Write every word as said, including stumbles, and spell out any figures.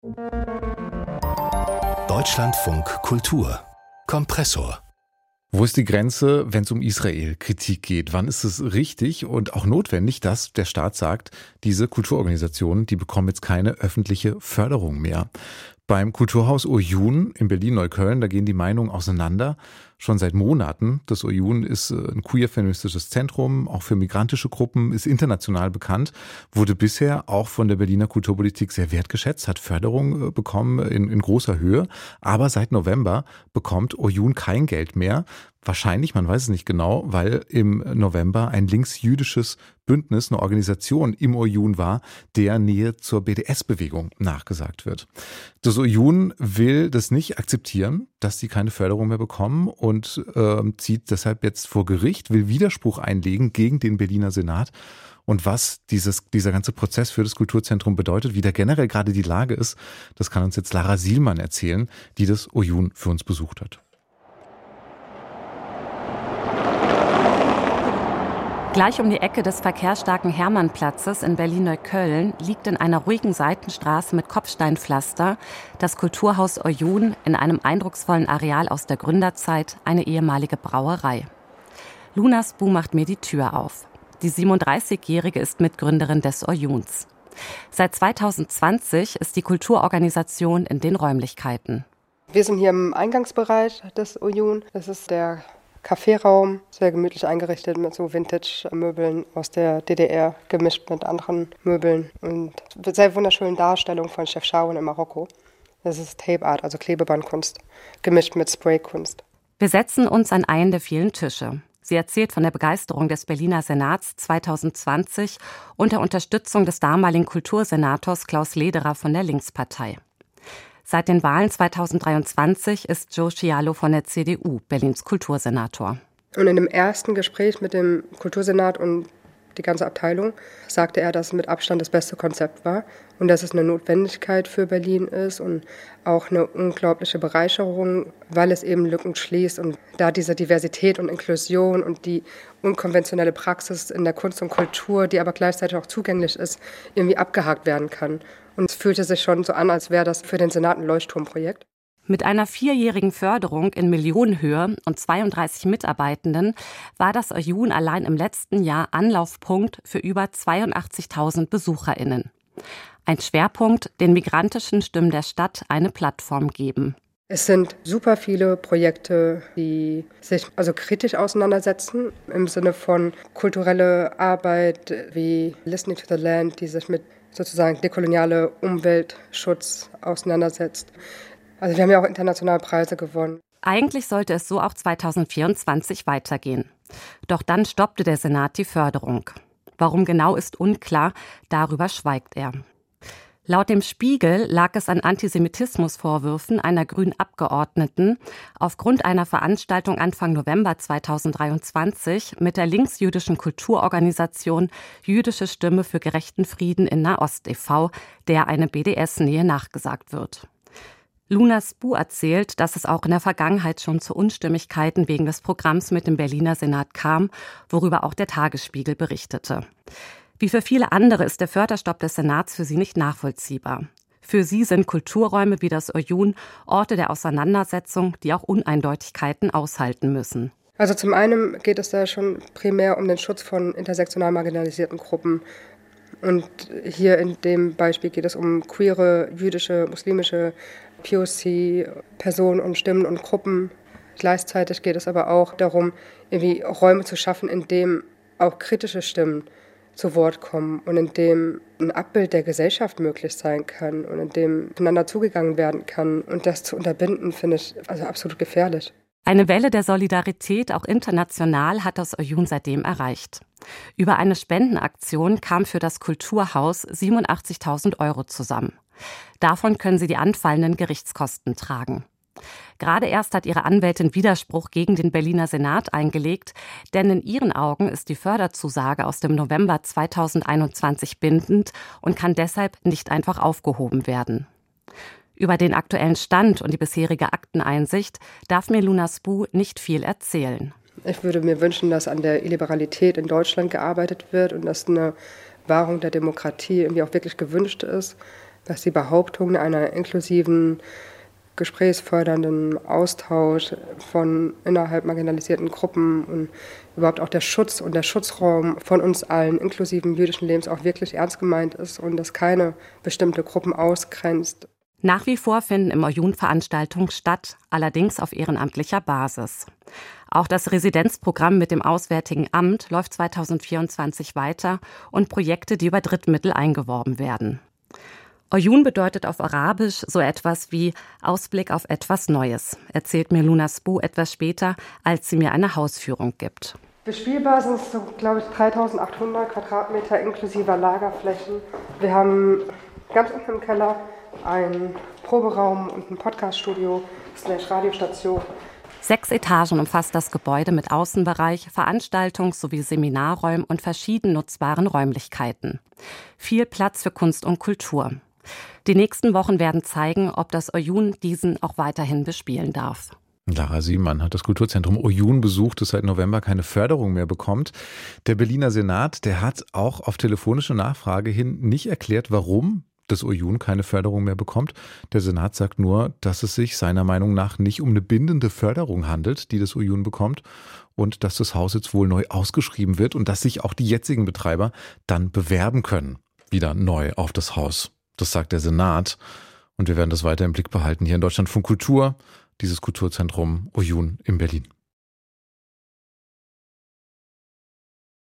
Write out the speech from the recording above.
Deutschlandfunk Kultur Kompressor. Wo ist die Grenze, wenn es um Israel-Kritik geht? Wann ist es richtig und auch notwendig, dass der Staat sagt, diese Kulturorganisationen, die bekommen jetzt keine öffentliche Förderung mehr? Beim Kulturhaus Oyun in Berlin-Neukölln, da gehen die Meinungen auseinander. Schon seit Monaten. Das Oyun ist ein queer-feministisches Zentrum, auch für migrantische Gruppen, ist international bekannt, wurde bisher auch von der Berliner Kulturpolitik sehr wertgeschätzt, hat Förderung bekommen in, in großer Höhe. Aber seit November bekommt Oyun kein Geld mehr. Wahrscheinlich, man weiß es nicht genau, weil im November ein linksjüdisches Bündnis, eine Organisation im Oyun war, der Nähe zur B D S-Bewegung nachgesagt wird. Das Oyun will das nicht akzeptieren, dass sie keine Förderung mehr bekommen und äh, zieht deshalb jetzt vor Gericht, will Widerspruch einlegen gegen den Berliner Senat. Und was dieses, dieser ganze Prozess für das Kulturzentrum bedeutet, wie da generell gerade die Lage ist, das kann uns jetzt Lara Sielmann erzählen, die das Oyun für uns besucht hat. Gleich um die Ecke des verkehrsstarken Hermannplatzes in Berlin-Neukölln liegt in einer ruhigen Seitenstraße mit Kopfsteinpflaster das Kulturhaus Oyun in einem eindrucksvollen Areal aus der Gründerzeit, eine ehemalige Brauerei. Luna Sbu macht mir die Tür auf. Die siebenunddreißigjährige ist Mitgründerin des Oyuns. Seit zweitausendzwanzig ist die Kulturorganisation in den Räumlichkeiten. Wir sind hier im Eingangsbereich des Oyun. Das ist der Kaffeeraum, sehr gemütlich eingerichtet mit so Vintage-Möbeln aus der D D R, gemischt mit anderen Möbeln und sehr wunderschönen Darstellungen von Chef Sharon in Marokko. Das ist Tape Art, also Klebebandkunst, gemischt mit Spraykunst. Wir setzen uns an einen der vielen Tische. Sie erzählt von der Begeisterung des Berliner Senats zweitausendzwanzig unter Unterstützung des damaligen Kultursenators Klaus Lederer von der Linkspartei. Seit den Wahlen zweitausenddreiundzwanzig ist Joe Schialo von der C D U Berlins Kultursenator. Und in dem ersten Gespräch mit dem Kultursenat und die ganze Abteilung sagte er, dass es mit Abstand das beste Konzept war und dass es eine Notwendigkeit für Berlin ist und auch eine unglaubliche Bereicherung, weil es eben Lücken schließt und da diese Diversität und Inklusion und die unkonventionelle Praxis in der Kunst und Kultur, die aber gleichzeitig auch zugänglich ist, irgendwie abgehakt werden kann. Und es fühlte sich schon so an, als wäre das für den Senat ein Leuchtturmprojekt. Mit einer vierjährigen Förderung in Millionenhöhe und zweiunddreißig Mitarbeitenden war das Oyun allein im letzten Jahr Anlaufpunkt für über zweiundachtzigtausend BesucherInnen. Ein Schwerpunkt, den migrantischen Stimmen der Stadt eine Plattform geben. Es sind super viele Projekte, die sich also kritisch auseinandersetzen, im Sinne von kulturelle Arbeit wie Listening to the Land, die sich mit sozusagen dekoloniale Umweltschutz auseinandersetzt. Also wir haben ja auch internationale Preise gewonnen. Eigentlich sollte es so auch zweitausendvierundzwanzig weitergehen. Doch dann stoppte der Senat die Förderung. Warum genau ist unklar, darüber schweigt er. Laut dem Spiegel lag es an Antisemitismusvorwürfen einer grünen Abgeordneten aufgrund einer Veranstaltung Anfang November zweitausenddreiundzwanzig mit der linksjüdischen Kulturorganisation Jüdische Stimme für gerechten Frieden in Nahost e V, der eine B D S-Nähe nachgesagt wird. Luna Sbu erzählt, dass es auch in der Vergangenheit schon zu Unstimmigkeiten wegen des Programms mit dem Berliner Senat kam, worüber auch der Tagesspiegel berichtete. Wie für viele andere ist der Förderstopp des Senats für sie nicht nachvollziehbar. Für sie sind Kulturräume wie das Oyun Orte der Auseinandersetzung, die auch Uneindeutigkeiten aushalten müssen. Also zum einen geht es da schon primär um den Schutz von intersektional marginalisierten Gruppen. Und hier in dem Beispiel geht es um queere, jüdische, muslimische, P O C-Personen und Stimmen und Gruppen. Gleichzeitig geht es aber auch darum, irgendwie Räume zu schaffen, in denen auch kritische Stimmen zu Wort kommen und in dem ein Abbild der Gesellschaft möglich sein kann und in dem miteinander zugegangen werden kann. Und das zu unterbinden, finde ich also absolut gefährlich. Eine Welle der Solidarität, auch international, hat das Oyun seitdem erreicht. Über eine Spendenaktion kam für das Kulturhaus siebenundachtzigtausend Euro zusammen. Davon können sie die anfallenden Gerichtskosten tragen. Gerade erst hat ihre Anwältin Widerspruch gegen den Berliner Senat eingelegt, denn in ihren Augen ist die Förderzusage aus dem November zweitausendeinundzwanzig bindend und kann deshalb nicht einfach aufgehoben werden. Über den aktuellen Stand und die bisherige Akteneinsicht darf mir Luna Sbu nicht viel erzählen. Ich würde mir wünschen, dass an der Illiberalität in Deutschland gearbeitet wird und dass eine Wahrung der Demokratie irgendwie auch wirklich gewünscht ist. dass die Behauptung einer inklusiven, gesprächsfördernden Austausch von innerhalb marginalisierten Gruppen und überhaupt auch der Schutz und der Schutzraum von uns allen, inklusiven jüdischen Lebens, auch wirklich ernst gemeint ist und dass keine bestimmte Gruppen ausgrenzt. Nach wie vor finden im Oyun Veranstaltungen statt, allerdings auf ehrenamtlicher Basis. Auch das Residenzprogramm mit dem Auswärtigen Amt läuft zweitausendvierundzwanzig weiter und Projekte, die über Drittmittel eingeworben werden. Oyun bedeutet auf Arabisch so etwas wie Ausblick auf etwas Neues, erzählt mir Luna Sbu etwas später, als sie mir eine Hausführung gibt. Bespielbar sind es so, glaube ich, dreitausendachthundert Quadratmeter inklusive Lagerflächen. Wir haben ganz unten im Keller einen Proberaum und ein Podcaststudio, slash Radiostation. Sechs Etagen umfasst das Gebäude mit Außenbereich, Veranstaltungs- sowie Seminarräumen und verschieden nutzbaren Räumlichkeiten. Viel Platz für Kunst und Kultur. Die nächsten Wochen werden zeigen, ob das Oyun diesen auch weiterhin bespielen darf. Lara Siemann hat das Kulturzentrum Oyun besucht, das seit November keine Förderung mehr bekommt. Der Berliner Senat, der hat auch auf telefonische Nachfrage hin nicht erklärt, warum das Oyun keine Förderung mehr bekommt. Der Senat sagt nur, dass es sich seiner Meinung nach nicht um eine bindende Förderung handelt, die das Oyun bekommt, und dass das Haus jetzt wohl neu ausgeschrieben wird und dass sich auch die jetzigen Betreiber dann bewerben können, wieder neu auf das Haus. Das sagt der Senat, und wir werden das weiter im Blick behalten hier in Deutschlandfunk Kultur, dieses Kulturzentrum Oyun in Berlin.